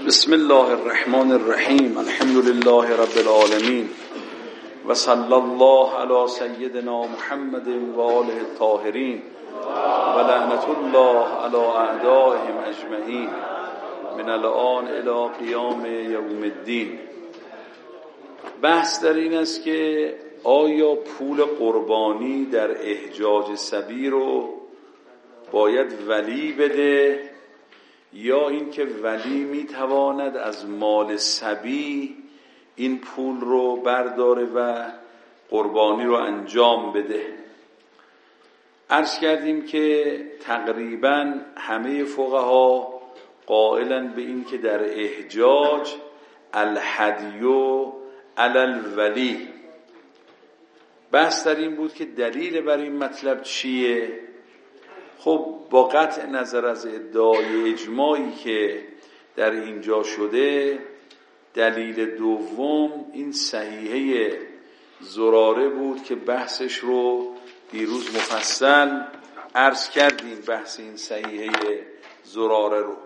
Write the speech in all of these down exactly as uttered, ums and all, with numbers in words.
بسم الله الرحمن الرحیم. الحمد لله رب العالمین و صلی الله علی سیدنا محمد و آله الطاهرین و لعنت الله علی اعدائهم اجمعین من الان الی قیام یوم الدین. بحث در این است که آیا پول قربانی در احجاج صبی رو باید ولی بده یا اینکه ولی میتواند از مال صبی این پول رو برداره و قربانی رو انجام بده. عرض کردیم که تقریبا همه فقها قائلن به این که در احجاج الهدیو علی الولی. بحث در این بود که دلیل بر این مطلب چیه؟ خب با قطع نظر از ادعای اجماعی که در اینجا شده، دلیل دوم این صحیحه زراره بود که بحثش رو دیروز مفصل عرض کردیم. بحث این صحیحه زراره رو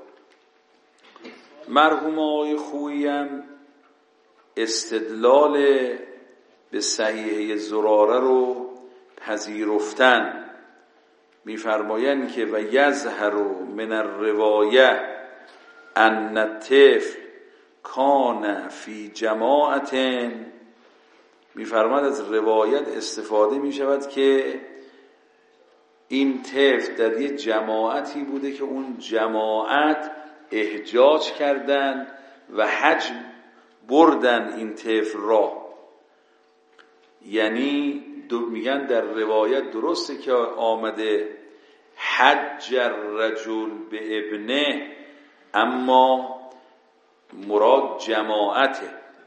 مرحوم آقای خویی هم استدلال به صحیحه زراره رو پذیرفتن. می‌فرمایند که و یظهر من الروایه ان الطفل کان فی جماعت. می‌فرماید از روایت استفاده می‌شود که این طفل در یک جماعتی بوده که اون جماعت احجاج کردن و حج بردن این طفل را. یعنی دو میگن در روایت درسته که آمده حج الرجل به ابنه، اما مراد جماعته.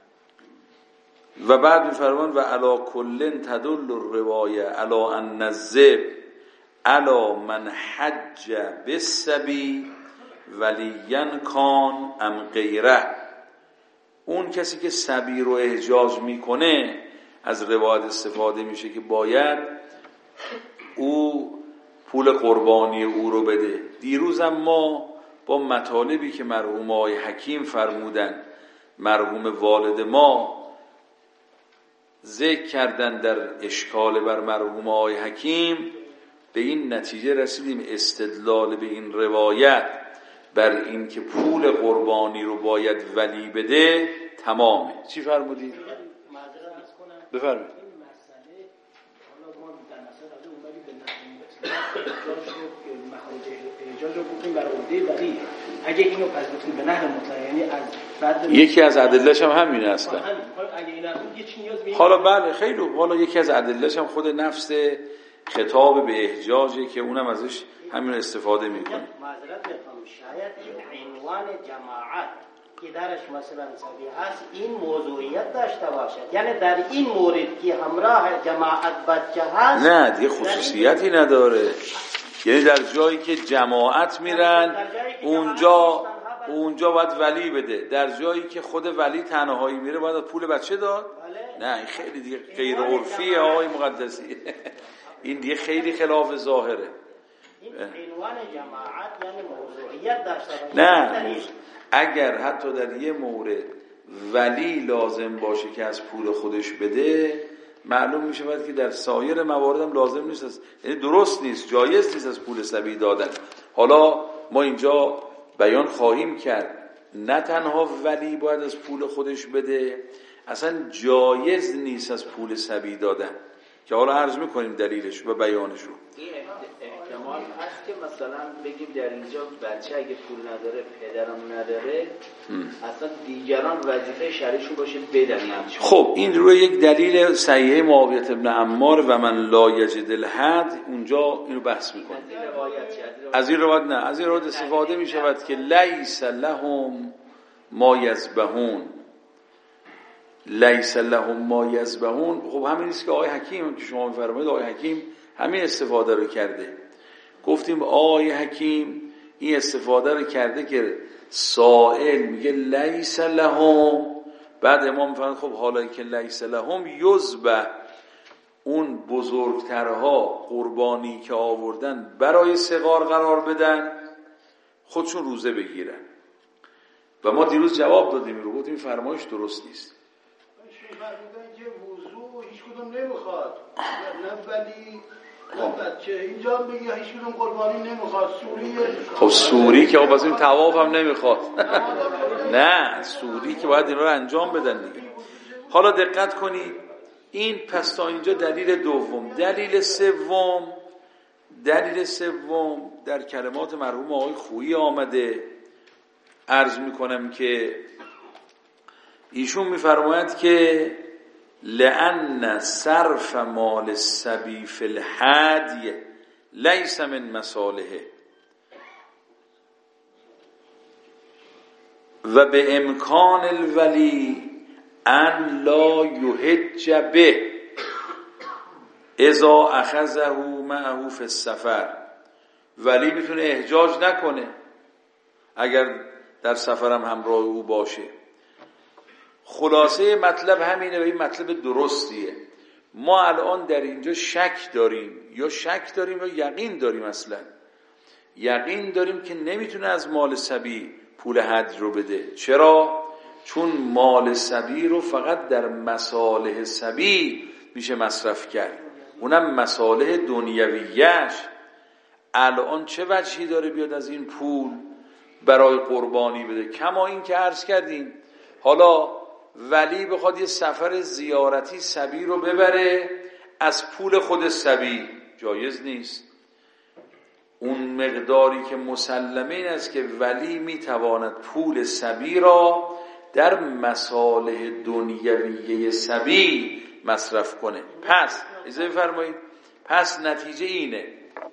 و بعد میفرمان و علا کلن تدل الروایه علا ان الذب علا من حج بالصبی ولیا کان ام غیره. اون کسی که صبی رو احجاج میکنه از روایت استفاده میشه که باید او پول قربانی او رو بده. دیروز هم ما با مطالبی که مرحوم آقای حکیم فرمودن، مرحوم والد ما ذکر کردن در اشکال بر مرحوم آقای حکیم، به این نتیجه رسیدیم استدلال به این روایت بر این که پول قربانی رو باید ولی بده تمامه. چی فرمودید؟ بفرمایید. این مسئله حالا ما در مسئله قبل اومدیم به نحو احجاج رو مخارج احجاج رو گفتیم برای عهده ولی اگه اینو پذیرفتیم به نحو مطلق، یعنی از بعد یکی از ادله‌اش هم همین هستن. اگه اینا هیچ نیاز به حالا بله خیلی حالا یکی از ادله‌اش هم خود نفس خطاب به احجاجه که اونم ازش همین استفاده میکنه. معذرت میخوام، شاید این عنوان جماعت که درش مثلا صبی هست این موضوعیت داشته باشد، یعنی در این مورد که همراه جماعت بچه هست نه دیگه خصوصیتی نداره. یعنی در جایی که جماعت میرن اونجا اونجا باید ولی بده، در جایی که خود ولی تنهایی میره باید پول بچه داد. نه این خیلی دیگه غیر عرفیه آقای مقدسی. این دیگه خیلی خلاف ظاهره. این عنوان جماعت یعنی موضوعیت داشته باشه. نه اگر حتی در یه مورد ولی لازم باشه که از پول خودش بده، معلوم میشه باید که در سایر موارد هم لازم نیست، یعنی درست نیست، جایز نیست از پول صبی دادن. حالا ما اینجا بیان خواهیم کرد نه تنها ولی باید از پول خودش بده، اصلا جایز نیست از پول صبی دادن، که حالا عرض میکنیم دلیلش و بیانش رو. این احتمال هست که مثلا بگیم در اینجا بچه اگه پول نداره، پدرم نداره، هم. اصلا دیگران وظیفه شرعیشون باشه بدن. خب این روی یک دلیل صحیح معاویه بن عمار و من لا یجد الحد اونجا اینو بحث میکنه. از این روایت نه، از این روایت استفاده میشود که لیس لهم ما یذبحون، لیس لهم ما یذبحون. خب همین است که آقای حکیم که شما میفرمایید، آقای حکیم همین استفاده رو کرده. گفتیم آقای حکیم این استفاده رو کرده که سائل میگه لیس لهم، بعد امام میفرماید خب حالا که لیس لهم یذبح، اون بزرگترها قربانی که آوردن برای صغار قرار بدن، خودشون روزه بگیرن. و ما دیروز جواب دادیم رو، گفتیم فرمایش درست نیست. شیخ فرمودن که وضو هیچ کدوم نمیخواد، نه ولی نه بچه اینجا میگه هیچ کدوم قربانی نمیخواد. سوری خب سوری که باز این طواف هم نمیخواد. نه سوری که باید این رو انجام بدن دیگه. حالا دقت کنید این پس تا اینجا دلیل دوم. دلیل سوم دلیل سوم در کلمات مرحوم آقای خویی آمده. عرض میکنم که ایشون میفرماید که لأن صرف مال الصبی فی الهدی لیس من مصالحه و به امکان الولی ان لا یحج به اذا اخذه معه فی السفر. ولی میتونه احجاج نکنه اگر در سفرم همراه او باشه. خلاصه مطلب همینه و این مطلب درستیه. ما الان در اینجا شک داریم، یا شک داریم یا یقین داریم. اصلا یقین داریم که نمیتونه از مال صبی پول حج رو بده. چرا؟ چون مال صبی رو فقط در مصالح صبی میشه مصرف کرد، اونم مصالح دنیویش. الان چه وجهی داره بیاد از این پول برای قربانی بده؟ کما این که عرض کردیم حالا ولی بخواد یه سفر زیارتی صبی رو ببره از پول خود صبی، جایز نیست. اون مقداری که مسلمه این است که ولی میتواند پول صبی را در مصالح دنیویه صبی مصرف کنه. پس اجازه بفرمایید، پس نتیجه اینه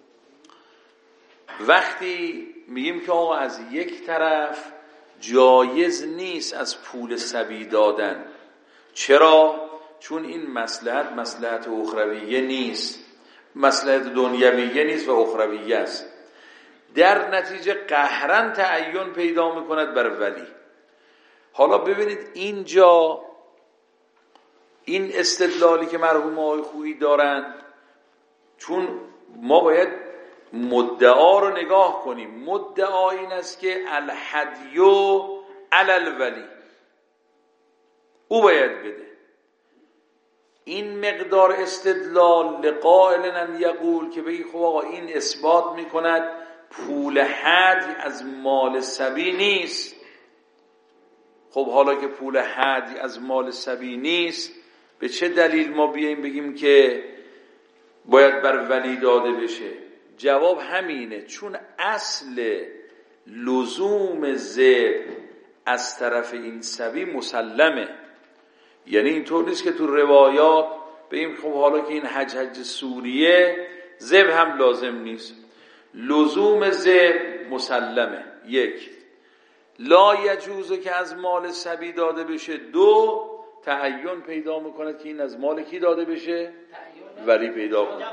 وقتی میگیم که آقا از یک طرف جایز نیست از پول صبی دادن. چرا؟ چون این مصلحت مصلحت اخرویه نیست، مصلحت دنیویه نیست و اخرویه است. در نتیجه قهرن تعین پیدا میکند بر ولی. حالا ببینید اینجا این استدلالی که مرحوم آقای خویی دارن، چون ما باید مدعا رو نگاه کنیم. مدعا این است که الهدیو علی الولی، او باید بده. این مقدار استدلال لقائل ان یقول که بگی خب آقا این اثبات میکند پول هدی از مال صبی نیست. خب حالا که پول هدی از مال صبی نیست، به چه دلیل ما بیاییم بگیم که باید بر ولی داده بشه؟ جواب همینه، چون اصل لزوم ذبح از طرف این صبی مسلمه. یعنی اینطور نیست که تو روایات بگیم خب حالا که این حج حج سوریه ذبح هم لازم نیست. لزوم ذبح مسلمه. یک، لا یجوزه که از مال صبی داده بشه. دو، تعین پیدا میکنه که این از مال کی داده بشه؟ ولی پیدا کنه.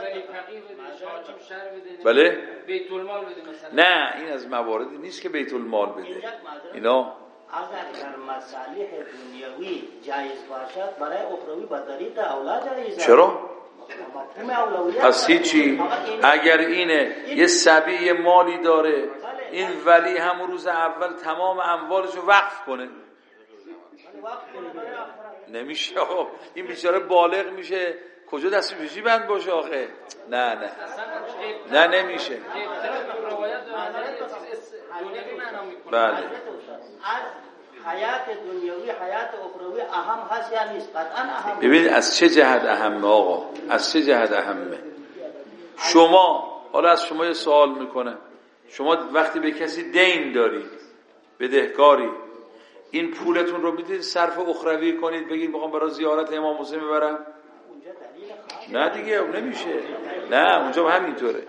بله؟ بیت المال بده مثلا. نه این از مواردی نیست که بیت المال بده. اینا اگر در مصالح دنیوی جایز باشد برای اخروی به طریق اولا جایز. چرا؟ پس هیچی. اگر اینه یه صبی یه مالی داره، این ولی همون روز اول تمام اموالشو وقف کنه، نمیشه. این بیچاره بالغ میشه، کجا دستی پیشی بند باشه آخه؟ نه نه نه نمیشه. بله. از حیات دنیوی حیات اخروی اهم هست یا نیست؟ قطعا اهم. ببینید از چه جهت اهمه آقا؟ از چه جهت اهمه؟ شما، حالا از شما یه سوال میکنم، شما وقتی به کسی دین دارید، بدهکاری، این پولتون رو میدید صرف اخروی کنید، بگید بخوام برای زیارت امام حسین ببرم؟ نه دیگه اون نمیشه. نه اونجا هم همینطوره.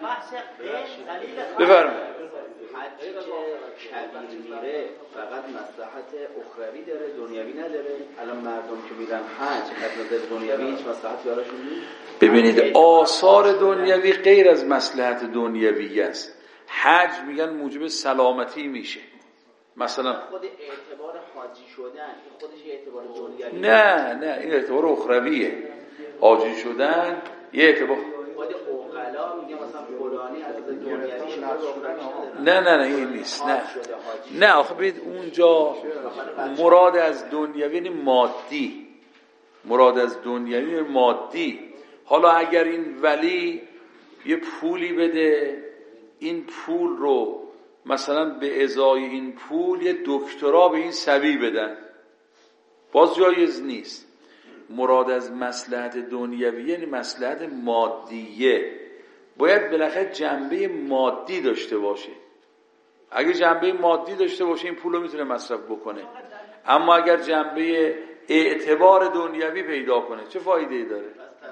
بفرمایید. حج که میره فقط مصلحت اخروی داره، دنیوی نداره. الان مردم که میرن حج از نظر دنیوی هیچ مصلحتی براشون نیست. ببینید آثار دنیوی غیر از مصلحت دنیوی است. حج میگن موجب سلامتی میشه. مثلا خود اعتبار حاجی شدن این خودش اعتبار دنیوی نه نه این اعتبار اخرویه. حاجی شدن یه اعتبار. خود اوقلا میگه مثلا فلانی از نه نه نه این نیست. نه نه آخه ببینید اونجا مراد از دنیوی یعنی مادی، مراد از دنیوی یعنی مادی. حالا اگر این ولی یه پولی بده، این پول رو مثلا به ازای این پول یه دکترا به این صبی بدن، باز جایز نیست. مراد از مصلحت دنیوی یعنی مصلحت مادیه، باید بالاخره جنبه مادی داشته باشه. اگه جنبه مادی داشته باشه این پول رو میتونه مصرف بکنه، اما اگر جنبه اعتبار دنیوی پیدا کنه چه فایده ای داره؟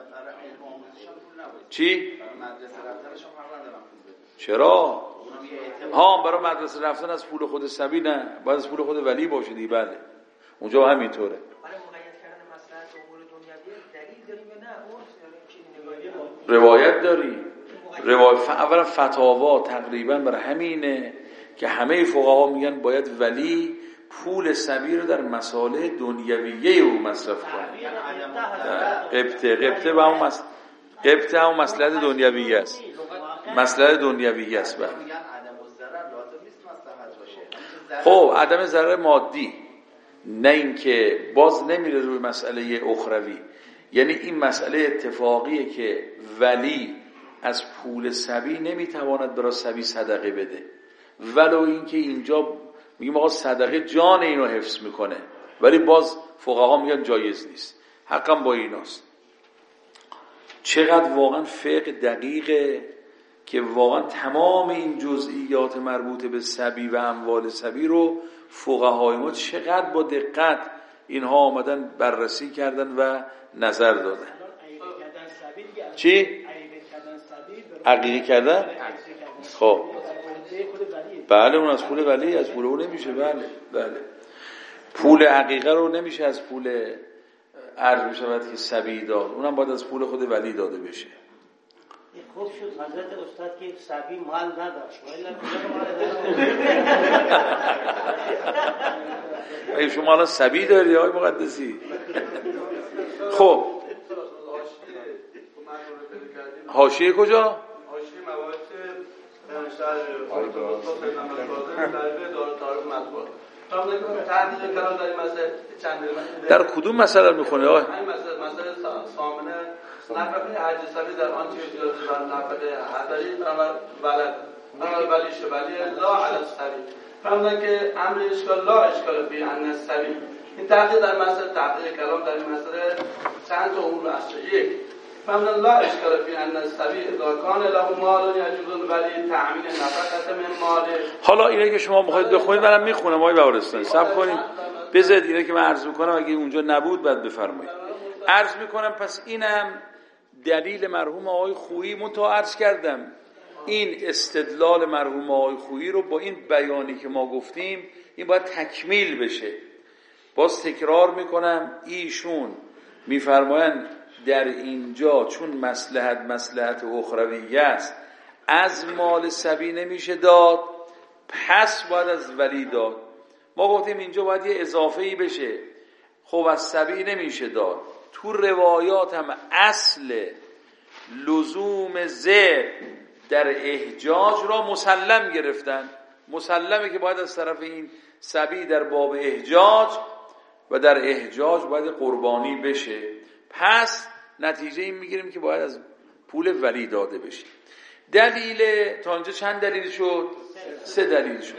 چی؟ چرا؟ ها برای مدرسه رفتن از پول خود صبی نه، باید از پول خود ولی باشه دیگه. بله اونجا همینطوره. روایت داری، روایت اولا فتاوا تقریبا برای همینه که همه فقها میگن باید ولی پول صبی رو در مصالح دنیویه او مصرف کنه. قبطه قبطه به همون مصلحت قبطه همون مصلحت دنیویه است، مصلحت دنیویه است. بله خب عدم ضرر مادی، نه اینکه باز نمیره روی مسئله اخروی. یعنی این مسئله اتفاقیه که ولی از پول صبی نمیتواند برای صبی صدقه بده، ولو اینکه اینجا میگیم آقا صدقه جان اینو حفظ میکنه، ولی باز فقها میگن جایز نیست. حقا با ایناست. چقدر واقعا فقه دقیقه که واقعا تمام این جزئیات مربوط به صبی و اموال صبی رو فقهای ما چقدر با دقت اینها آمدن بررسی کردن و نظر دادن. چی؟ عقیقه کردن؟ خب بله اون از پول ولی، از پول اون نمیشه. بله بله پول عقیقه رو نمیشه از پول عرض میشود که صبی داد، اونم باید از پول خود ولی داده بشه. خوب شد حضرت استاد که صبی مال نداشت، ای شما الان صبی داری آقای مقدسی؟ خب حاشیه کجا؟ حاشیه مباحث شرح تعریف مطبوعات. تحقیق کلام در این مسئله چند در کدوم مسئله میخونه آقای؟ این مسئله مسئله ثامنه نفقه حج صبی در آنچه اجازه بر نفقه حضری ولد ولی شبلی لا علی الصبی. فهمیدن که امر اشکال لا اشکال فی ان الصبی. این تحقیق در مسئله تحقیق کلام در این مسئله چند تا امور است. یک فهمیدن لا اشکال فی ان الصبی اذا کان له مال یجوز ولی تامین نفقه من ماله. حالا اینه که شما میخواید بخونید منم میخونم آقای بهارستان، صبر کنید بذارید اینه که من عرض میکنم، اگه اونجا نبود بعد بفرمایید. عرض میکنم پس اینم دلیل مرحوم آقای خویی. منتها عرض کردم این استدلال مرحوم آقای خویی رو با این بیانی که ما گفتیم این باید تکمیل بشه. باز تکرار میکنم ایشون میفرمایند در اینجا چون مصلحت مصلحت اخرویه است از مال صبی نمیشه داد، پس باید از ولی داد. ما گفتیم اینجا باید یه اضافه‌ای بشه. خب از صبی نمیشه داد. تو روایات هم اصل لزوم زر در احجاج را مسلم گرفتن. مسلمه که باید از طرف این صبی در باب احجاج و در احجاج باید قربانی بشه، پس نتیجه این میگیریم که باید از پول ولی داده بشه. دلیل تا اینجا چند دلیل شد؟ سه دلیل شد.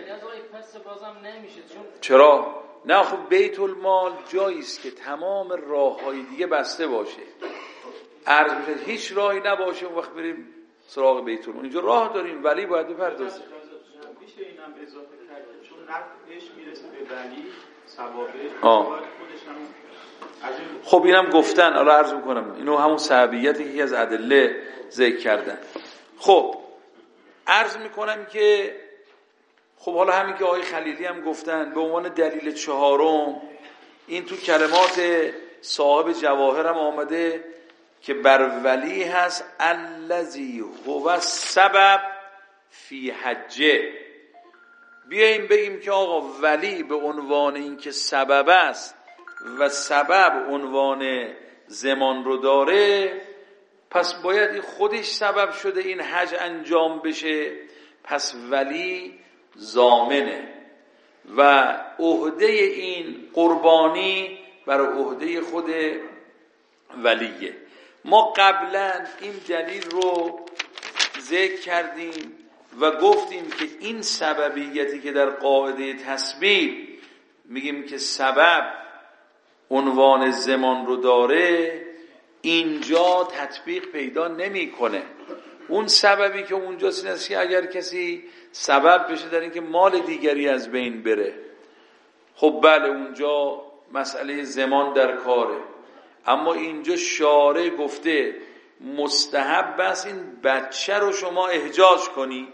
چرا؟ نه خب بیت المال جایی است که تمام راه‌های دیگه بسته باشه، عرض میشه هیچ راهی نباشه اون وقت بریم سراغ بیت المال. اینجا راه داریم ولی باید بپردازیم. میشه اینم اضافه کرد چون نفعش میرسه به ولی ثوابش خودش هم. خب اینم گفتن، حالا عرض میکنم اینو همون صحابیتی که از ادله ذکر کردن. خب عرض میکنم که خب حالا همین که آقای خلیلی هم گفتن به عنوان دلیل چهارم این تو کلمات صاحب جواهر هم آمده که بر ولی هست الذی هو سبب فی حجه. بیاییم بگیم که آقا ولی به عنوان این که سبب است و سبب عنوان زمان رو داره، پس باید این خودش سبب شده این حج انجام بشه، پس ولی ضامنه و عهده این قربانی بر عهده خود ولیه. ما قبلا این دلیل رو ذکر کردیم و گفتیم که این سببیتی که در قاعده تسبیب میگیم که سبب عنوان زمان رو داره، اینجا تطبیق پیدا نمیکنه. اون سببی که اونجاست این است که اگر کسی سبب بشه در اینکه مال دیگری از بین بره، خب بله اونجا مسئله زمان در کاره، اما اینجا شارع گفته مستحب است این بچه رو شما احجاج کنی.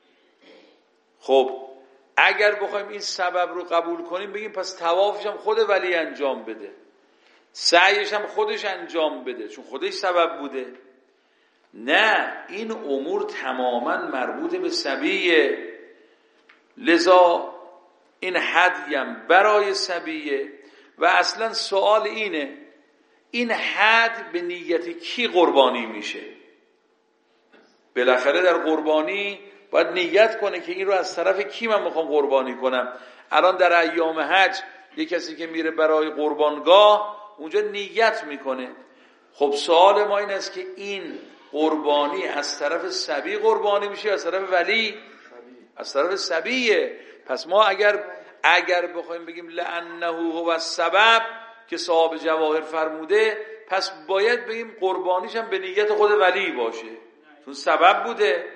خب اگر بخوایم این سبب رو قبول کنیم بگیم پس طوافش هم خود ولی انجام بده، سعیش هم خودش انجام بده چون خودش سبب بوده. نه، این امور تماما مربوط به صبیه، لذا این هدیم برای صبیه. و اصلا سوال اینه این حد به نیت کی قربانی میشه؟ بالاخره در قربانی باید نیت کنه که این رو از طرف کی من میخوام قربانی کنم. الان در ایام حج یک کسی که میره برای قربانگاه اونجا نیت میکنه. خب سوال ما این است که این قربانی از طرف صبی قربانی میشه از طرف ولی؟ از طرف صبیه. پس ما اگر اگر بخوایم بگیم لانه هو السبب که صاحب جواهر فرموده، پس باید بگیم قربانیش هم به نیت خود ولی باشه چون سبب بوده.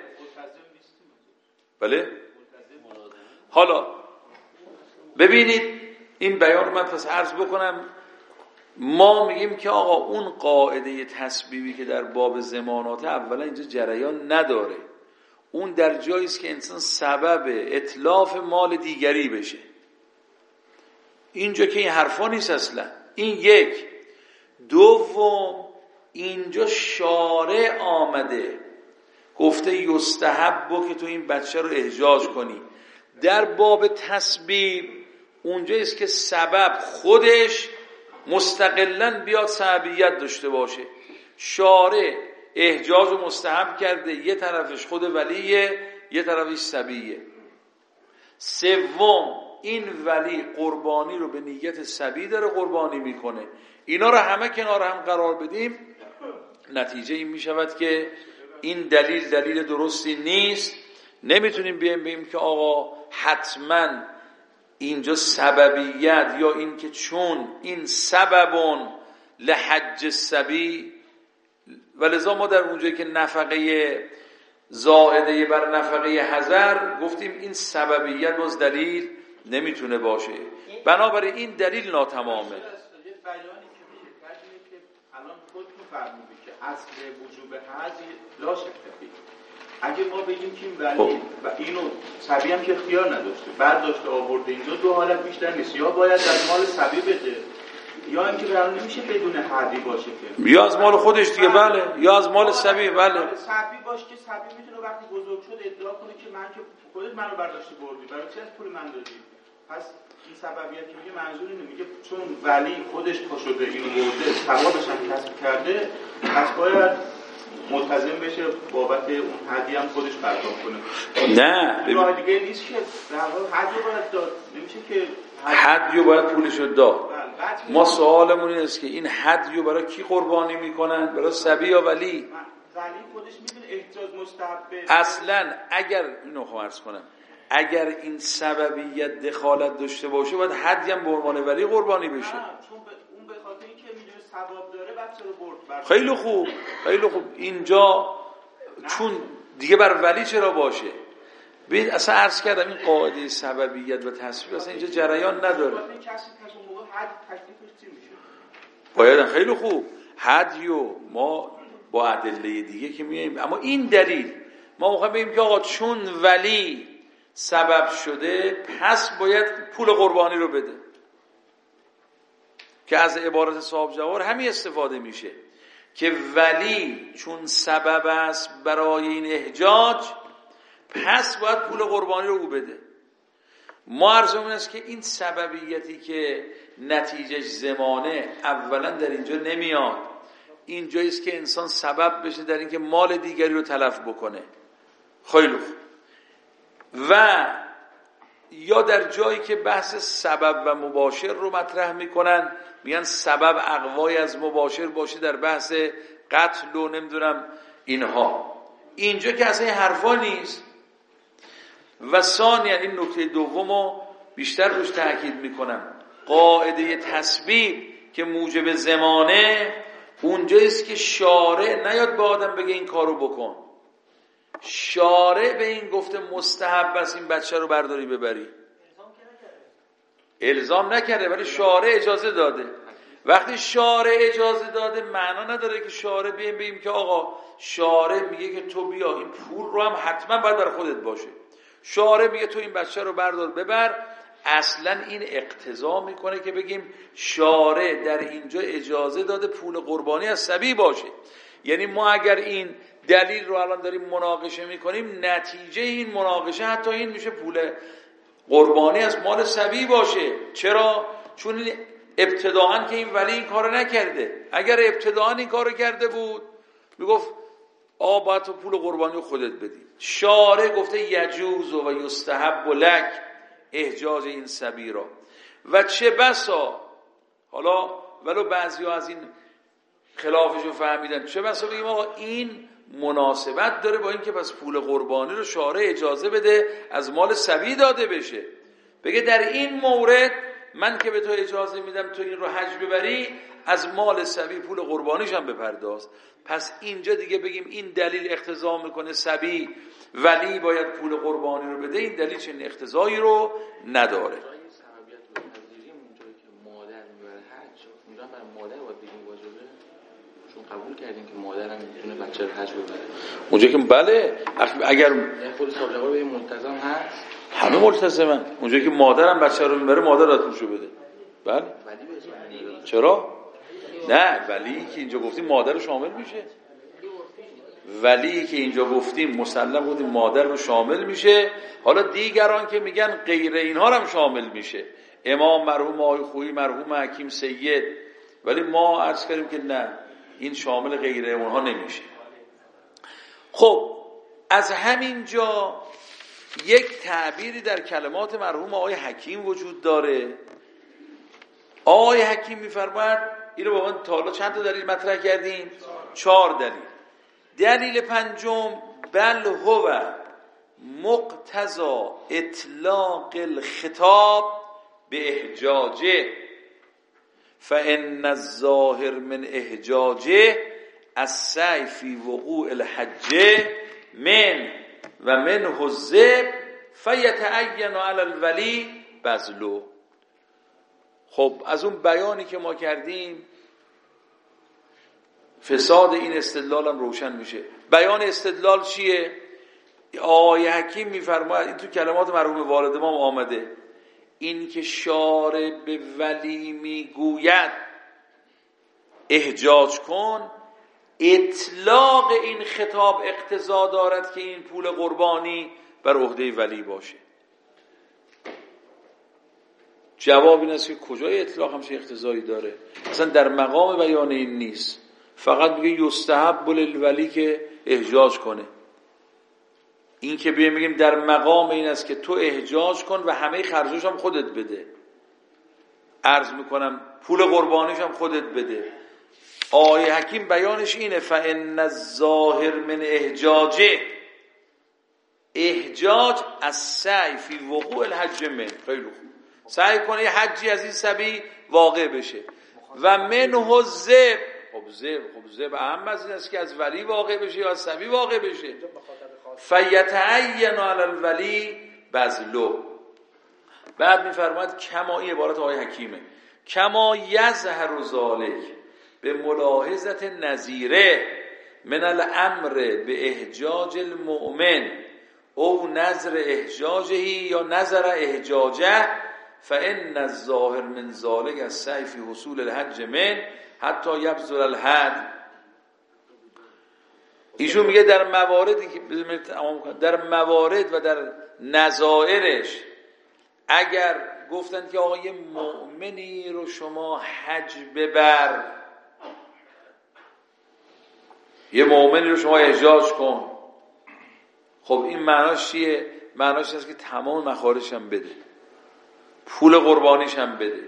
بله؟ حالا ببینید این بیان من پس عرض بکنم. ما میگیم که آقا اون قاعده تسبیبی که در باب زمانات اولا اینجا جریان نداره، اون در جایی است که انسان سبب اتلاف مال دیگری بشه. اینجا که این حرفا نیست اصلا. این یک. دوم، اینجا شارع آمده گفته یستحب که تو این بچه رو احجاج کنی. در باب تسبیب اونجاییست که سبب خودش مستقلاً بیاد سببیت داشته باشه. شارع احجاج رو مستحب کرده، یه طرفش خود ولیه یه طرفش صبیه. سوم، این ولی قربانی رو به نیت صبی داره قربانی میکنه. اینا رو همه کنار هم قرار بدیم، نتیجه این میشود که این دلیل دلیل درستی نیست. نمیتونیم بیایم بگیم که آقا حتما اینجا سببیت یا این که چون این سببون لحج صبی، ولذا ما در اونجایی که نفقه زائده بر نفقه حضر گفتیم این سببیت باز دلیل نمیتونه باشه، بنابراین این دلیل ناتمامه. الان خودتون فرمودید که اصل وجوب حج لا شک فیه. اگه ما بگیم که این ولی و اینو صبی هم که اختیار نداشته برداشته آورده، اینجا دو حالت بیشتر نیست، یا باید از مال صبی بده یا اینکه برام نمیشه بدون حدی باشه که یا از مال خودش دیگه. بله، یا از مال صبی. بله، صبی باشه که صبی میتونه وقتی بزرگ شد ادعا کنه که من که خودت منو برداشتی بردی، برای چی از پول من دادی؟ پس این سببیت که میگه منظور اینه، میگه چون ولی خودش پا شده اینو برده ثوابش هم کسب کرده، پس باید ملتزم بشه بابت اون حدی هم خودش پرداخت کنه. نه، راه دیگه نیست که در واقع حدی باید داد، نمیشه که حدیو باید پولشو داد. ما سوالمون این است که این حدیو برای کی قربانی میکنن؟ برای صبی یا ولی؟ ولی خودش میدونه احتیاج مستحبه. اصلا اگر اینو خواهرز کنم اگر این سببیت دخالت داشته باشه باید حدی هم به عنوان ولی قربانی بشه. چون اون به خاطر اینکه میدونه ثواب داره بچه رو برد. خیلی خوب، خیلی خوب. اینجا چون دیگه بر ولی چرا باشه؟ ببین اصلا عرض کردم این قاعده سببیت و تسبیب اصلا اینجا جریان نداره. باید خیلی خوب حدیو ما با ادله دیگه که میایم، اما این دلیل ما میخوایم بگیم که آقا چون ولی سبب شده پس باید پول قربانی رو بده، که از عبارت صاحب جواهر همین استفاده میشه که ولی چون سبب است برای این احجاج پس باید پول قربانی رو او بده. ما عرضمون است که این سببیتی که نتیجه زمانه اولا در اینجا نمیاد، اینجاییست که انسان سبب بشه در اینکه مال دیگری رو تلف بکنه. خیلی خوب. و یا در جایی که بحث سبب و مباشر رو مطرح میکنن، میگن سبب اقوای از مباشر باشه در بحث قتل و نمیدونم اینها. اینجا که اصلا این حرفا نیست. و ثانیا این نکته دومو بیشتر روش تاکید میکنم، قاعده تسبیب که موجب زمانه اونجاییست که شارع نیاد به آدم بگه این کارو بکن. شارع به این گفته مستحب است این بچه رو برداری ببری. الزام نکرده ولی شارع اجازه داده. وقتی شارع اجازه داده معنا نداره که شارع بیم بگیم که آقا شارع میگه که تو بیا این پول رو هم حتما باید برای خودت باشه. شارع میگه تو این بچه رو بردار ببر. اصلا این اقتضا میکنه که بگیم شارع در اینجا اجازه داده پول قربانی از صبی باشه. یعنی ما اگر این دلیل رو الان داریم مناقشه میکنیم، نتیجه این مناقشه حتی این میشه پول قربانی از مال صبی باشه. چرا؟ چون ابتداعاً که این ولی این کارو نکرده. اگر ابتداعاً این کارو کرده بود میگفت آ باید تو پول قربانی رو خودت بدی. شارع گفته یجوز و یستحب لک احجاج این صبی را. و چه بسا حالا ولو بعضی‌ها از این خلافش رو فهمیدن، چه بسا بگیم آقا این مناسبت داره با این که پس پول قربانی رو شارع اجازه بده از مال صبی داده بشه، بگه در این مورد من که به تو اجازه میدم تو این رو حج ببری، از مال صبی پول قربانیش هم بپرداز. پس اینجا دیگه بگیم این دلیل اقتضا میکنه صبی ولی باید پول قربانی رو بده، این دلیل چنین اقتضایی رو نداره. قبول کردیم که مادرم میتونه بچه رو حج ببره اونجا که بله اگر خود سابقه رو به ملتزم هست، همه ملتزمن. اونجا که مادرم بچه رو میبره مادر باید پولشو بده. بله چرا؟ نه ولی که اینجا گفتیم مادر رو شامل میشه. ولی که اینجا گفتیم مسلم گفتیم مادر رو شامل میشه. حالا دیگران که میگن غیر اینها هم شامل میشه، امام مرحوم آقای خویی، مرحوم حکیم سید، ولی ما عرض کردیم که نه این شامل غیر اونها نمیشه. خب از همین جا یک تعبیری در کلمات مرحوم آقای حکیم وجود داره. آقای حکیم میفرماید اینو با من تا حالا چند تا دلیل مطرح کردیم؟ چهار دلیل. دلیل پنجم بل هو مقتضا اطلاق الخطاب به احجاجه فان الظاهر من احجاجه السعی فی وقوع الحج من و منه الذب فیتعین علی الولی بذله. خب از اون بیانی که ما کردیم فساد این استدلال هم روشن میشه. بیان استدلال چیه؟ آقای حکیم میفرماید این تو کلمات مرحوم والد ما آمده، این که شارع به ولی میگوید احجاج کن، اطلاق این خطاب اقتضا دارد که این پول قربانی بر عهده ولی باشه. جواب این است که کجای اطلاق همچه اقتضایی داره؟ اصلا در مقام بیان این نیست. فقط میگه یستحب للولی که احجاج کنه. این که بیایم بگیم در مقام این است که تو احجاج کن و همه خرجش هم خودت بده، عرض میکنم پول قربانیش هم خودت بده. آیه حکیم بیانش اینه فان الظاهر من احجاجه، احجاج از سعی فی وقوع الحج من، خیلی خوب سعی کنه یه حجی از این صبی واقع بشه. و منه الذب، خب ذب خب ذب اهم از این است که از ولی واقع بشه یا از صبی واقع بشه. فیتعین علی الولی بذله. بعد میفرماید کما، این عبارت آقای حکیمه، کما یظهر ذلک به ملاحظت نظیره من الامر به احجاج المؤمن او نظر احجاجه یا نظر احجاجه فان الظاهر من ذلک السعی فی حصول الحج من حتی یبذل الحد. ایشون میگه در مواردی که در موارد و در نظائرش اگر گفتند که آقا یه مؤمنی رو شما حج ببر، یه مؤمنی رو شما احجاج کن. خب این معناش چیه؟ معناش هست که تمام مخارجش هم بده، پول قربانیش هم بده.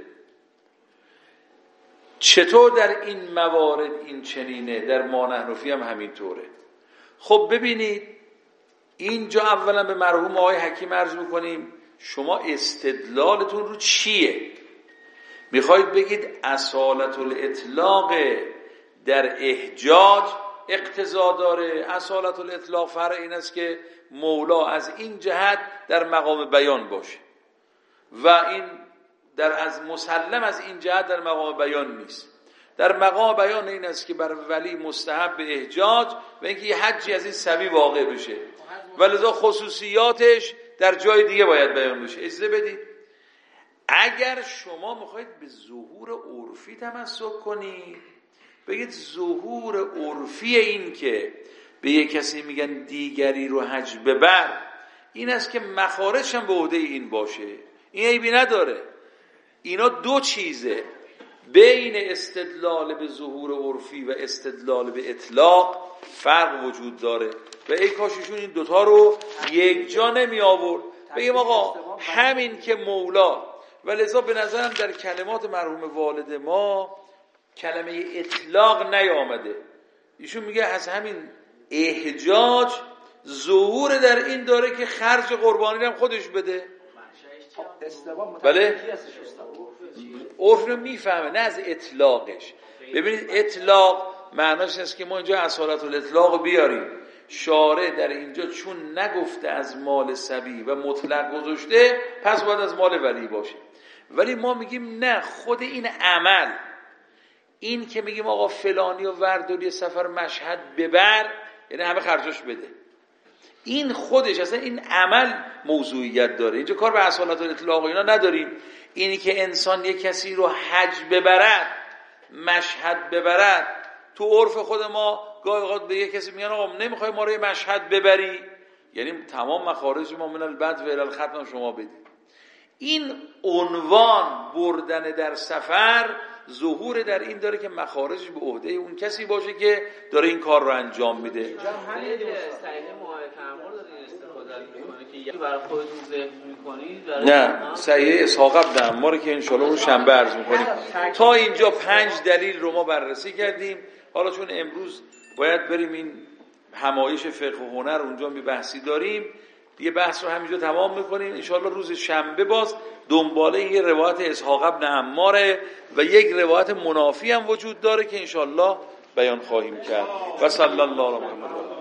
چطور در این موارد این چنینه؟ در مانحنفی هم همینطوره. خب ببینید اینجا اولا به مرحوم آقای حکیم عرض میکنیم شما استدلالتون رو چیه؟ میخواید بگید اصالت الاطلاق در احجاج اقتضا داره؟ اصالت الاطلاق فرع این است که مولا از این جهت در مقام بیان باشه و این در از مسلم از این جهت در مقام بیان نیست. در مقام بیان این است که بر ولی مستحب به احجاج و اینکه یه حجی از این سبی واقع بشه، ولذا خصوصیاتش در جای دیگه باید بیان بشه. اجازه بدید اگر شما میخواید به ظهور عرفی تمسک کنید، بگید ظهور عرفی این که به یک کسی میگن دیگری رو حج ببر این است که مخارج هم به عهده این باشه. این عیبی نداره. اینا دو چیزه، بین استدلال به ظهور عرفی و استدلال به اطلاق فرق وجود داره و ای کاششون این دوتا رو یک جا نمی آورد. بگیم آقا همین که مولا، و لذا به نظرم در کلمات مرحوم والد ما کلمه اطلاق نیامده. ایشون میگه از همین احجاج ظهور در این داره که خرج قربانی هم خودش بده. بله عرف رو میفهمه، نه از اطلاقش. ببینید اطلاق معناش است که ما اینجا اصالت الاطلاق بیاریم، شارع در اینجا چون نگفته از مال صبی و مطلق گذاشته پس باید از مال ولی باشه. ولی ما میگیم نه، خود این عمل، این که میگیم آقا فلانی و ورداری سفر مشهد ببر یعنی همه خرجش بده، این خودش اصلا این عمل موضوعیت داره. اینجا کار به اصالت الاطلاق اینا نداریم. اینی که انسان یک کسی رو حج ببرد، مشهد ببرد، تو عرف خود ما گاهی اوقات به یک کسی میگن آقا نمیخوای ما رو مشهد ببری، یعنی تمام مخارج ما من البد و الختم شما بدید. این عنوان بردن در سفر ظهور در این داره که مخارجش به عهده اون کسی باشه که داره این کار رو انجام میده. صحیح معایه تعامل دارین استفاده میکنه که برای خودتون ذهن میکنید؟ نه، صحیح اسحاق بن عمار که انشالله رو شنبه عرض میکنیم. تا اینجا پنج دلیل رو ما بررسی کردیم. حالا چون امروز باید بریم این همایش فقه و هنر اونجا می بحثی داریم، دیگه بحث رو همینجا تمام میکنیم. انشالله روز شنبه باز دنباله این روایت اسحاق بن عماره و یک روایت منافی هم وجود داره که انشالله بیان خواهیم کرد. و صلی الله علی محمد.